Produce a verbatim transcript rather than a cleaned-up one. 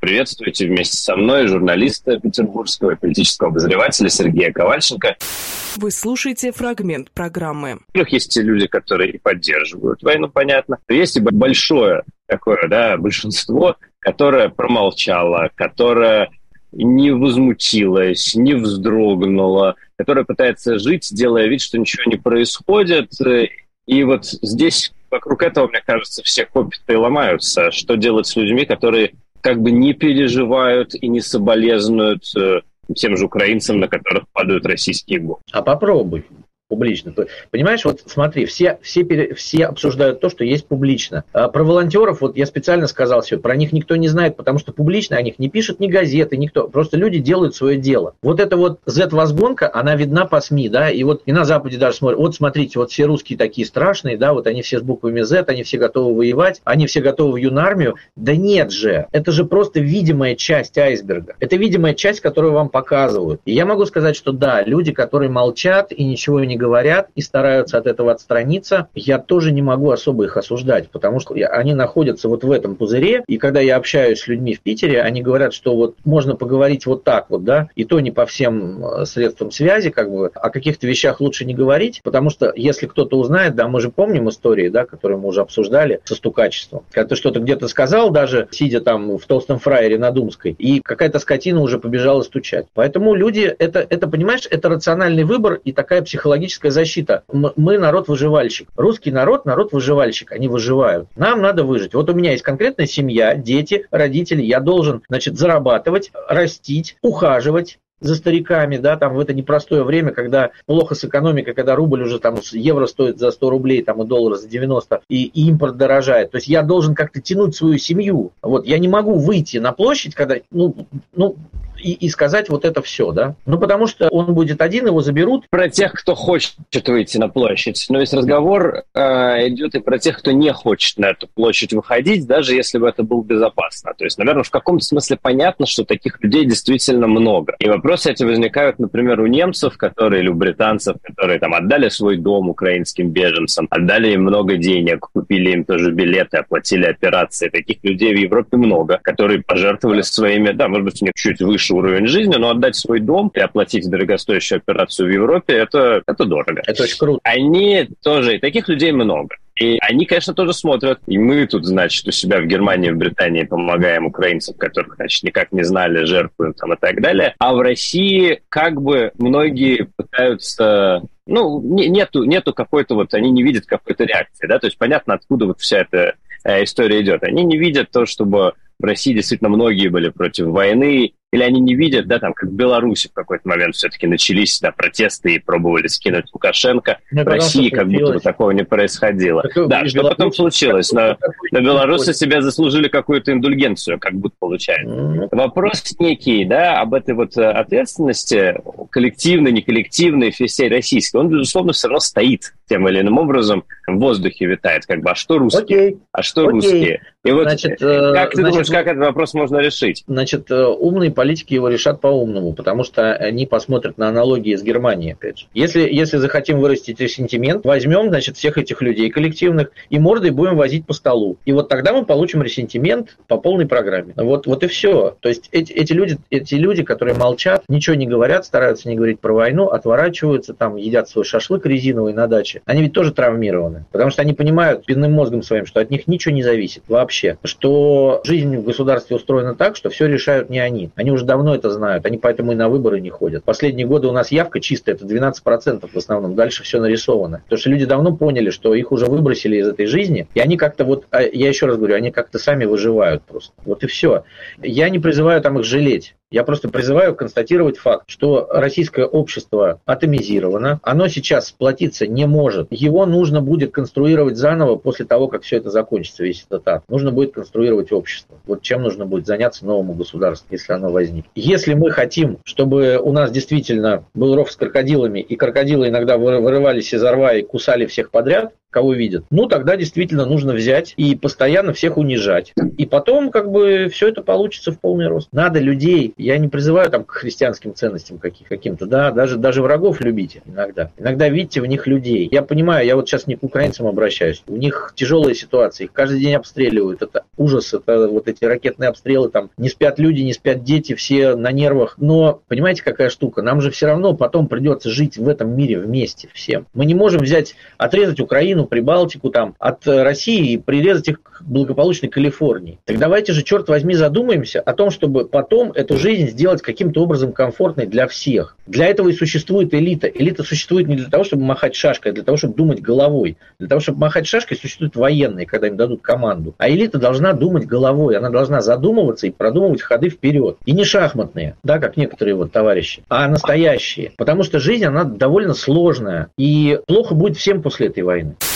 Приветствуйте вместе со мной журналиста петербургского и политического обозревателя Сергея Ковальченко. Вы слушаете фрагмент программы. Во-первых, есть те люди, которые поддерживают войну, понятно. Есть и большое такое, да, большинство, которое промолчало, которое не возмутилось, не вздрогнуло, которое пытается жить, делая вид, что ничего не происходит. И вот здесь вокруг этого, мне кажется, все копии ломаются. Что делать с людьми, которые как бы не переживают и не соболезнуют тем же украинцам, на которых падают российские бомбы? А попробуй публично. Понимаешь, вот смотри, все, все, пере, все обсуждают то, что есть публично. А про волонтеров, вот я специально сказал все, про них никто не знает, потому что публично о них не пишут ни газеты, никто. Просто люди делают свое дело. Вот эта вот Z-возгонка, она видна по СМИ, да, и вот и на Западе даже смотрят, вот смотрите, вот все русские такие страшные, да, вот они все с буквами Z, они все готовы воевать, они все готовы в юнармию. Да нет же, это же просто видимая часть айсберга. Это видимая часть, которую вам показывают. И я могу сказать, что да, люди, которые молчат и ничего не говорят и стараются от этого отстраниться, я тоже не могу особо их осуждать, потому что они находятся вот в этом пузыре, и когда я общаюсь с людьми в Питере, они говорят, что вот можно поговорить вот так вот, да, и то не по всем средствам связи, как бы, о каких-то вещах лучше не говорить, потому что если кто-то узнает, да, мы же помним истории, да, которые мы уже обсуждали со стукачеством, когда ты что-то где-то сказал, даже сидя там в толстом фраере на Думской, и какая-то скотина уже побежала стучать. Поэтому люди, это, это, понимаешь, это рациональный выбор и такая психологическая защита. Мы народ-выживальщик. Русский народ, народ-выживальщик. Они выживают. Нам надо выжить. Вот у меня есть конкретная семья, дети, родители. Я должен, значит, зарабатывать, растить, ухаживать за стариками, да, там в это непростое время, когда плохо с экономикой, когда рубль уже там евро стоит за сто рублей, там и доллар за девяносто, и, и импорт дорожает. То есть я должен как-то тянуть свою семью. Вот я не могу выйти на площадь, когда, ну, ну, И, и сказать вот это все, да? Ну, потому что он будет один, его заберут. Про тех, кто хочет выйти на площадь. Но весь разговор э, идет и про тех, кто не хочет на эту площадь выходить, даже если бы это было безопасно. То есть, наверное, в каком-то смысле понятно, что таких людей действительно много. И вопросы эти возникают, например, у немцев, которые, или у британцев, которые там отдали свой дом украинским беженцам, отдали им много денег, купили им тоже билеты, оплатили операции. Таких людей в Европе много, которые пожертвовали своими, да, может быть, у них чуть выше уровень жизни, но отдать свой дом и оплатить дорогостоящую операцию в Европе, это, это дорого. Это очень круто. Они тоже, и таких людей много. И они, конечно, тоже смотрят. И мы тут, значит, у себя в Германии, в Британии помогаем украинцам, которых, значит, никак не знали, жертвуем там и так далее. А в России как бы многие пытаются... Ну, не, нету, нету какой-то вот... Они не видят какой-то реакции, да? То есть понятно, откуда вот вся эта э, история идет. Они не видят то, чтобы в России действительно многие были против войны, или они не видят, да, там, как в Беларуси в какой-то момент все-таки начались, да, протесты и пробовали скинуть Лукашенко. Ну, в России как будто бы такого не происходило. Так, да, что потом случилось? Но, но белорусы себе заслужили какую-то индульгенцию, как будто получается. Mm-hmm. Вопрос некий, да, об этой вот ответственности, коллективной, не коллективной, всей российской, он, безусловно, все равно стоит тем или иным образом, в воздухе витает, как бы, а что русские? Okay. А что okay. русские? И вот значит, как ты значит, думаешь, как этот вопрос можно решить? Значит, умные политики его решат по-умному, потому что они посмотрят на аналогии с Германией, опять же. Если, если захотим вырастить ресентимент, возьмем, значит, всех этих людей коллективных и мордой будем возить по столу. И вот тогда мы получим ресентимент по полной программе. Вот, вот и все. То есть эти, эти, люди, эти люди, которые молчат, ничего не говорят, стараются не говорить про войну, отворачиваются, там, едят свой шашлык резиновый на даче, они ведь тоже травмированы. Потому что они понимают спинным мозгом своим, что от них ничего не зависит вообще. Что жизнь в государстве устроена так, что все решают не они. Они уже давно это знают, они поэтому и на выборы не ходят. Последние годы у нас явка чистая, это двенадцать процентов в основном, дальше все нарисовано. Потому что люди давно поняли, что их уже выбросили из этой жизни, и они как-то вот, я еще раз говорю, они как-то сами выживают просто. Вот и все. Я не призываю там их жалеть. Я просто призываю констатировать факт, что российское общество атомизировано, оно сейчас сплотиться не может. Его нужно будет конструировать заново после того, как все это закончится, весь этот ад. Нужно будет конструировать общество. Вот чем нужно будет заняться новому государству, если оно возникнет. Если мы хотим, чтобы у нас действительно был ров с крокодилами, и крокодилы иногда вырывались из рва и кусали всех подряд, кого видят, ну, тогда действительно нужно взять и постоянно всех унижать. И потом, как бы, все это получится в полный рост. Надо людей, я не призываю там к христианским ценностям каких, каким-то, да, даже, даже врагов любите иногда. Иногда видите в них людей. Я понимаю, я вот сейчас не к украинцам обращаюсь, у них тяжелая ситуация, их каждый день обстреливают, это ужас, это вот эти ракетные обстрелы, там не спят люди, не спят дети, все на нервах. Но, понимаете, какая штука, нам же все равно потом придется жить в этом мире вместе всем. Мы не можем взять, отрезать Украину, Прибалтику там от России и прирезать их к благополучной Калифорнии. Так давайте же, черт возьми, задумаемся о том, чтобы потом эту жизнь сделать каким-то образом комфортной для всех. Для этого и существует элита. Элита существует не для того, чтобы махать шашкой, а для того, чтобы думать головой. Для того, чтобы махать шашкой, существуют военные, когда им дадут команду. А элита должна думать головой, она должна задумываться и продумывать ходы вперед. И не шахматные, да, как некоторые вот товарищи, а настоящие. Потому что жизнь, она довольно сложная. И плохо будет всем после этой войны.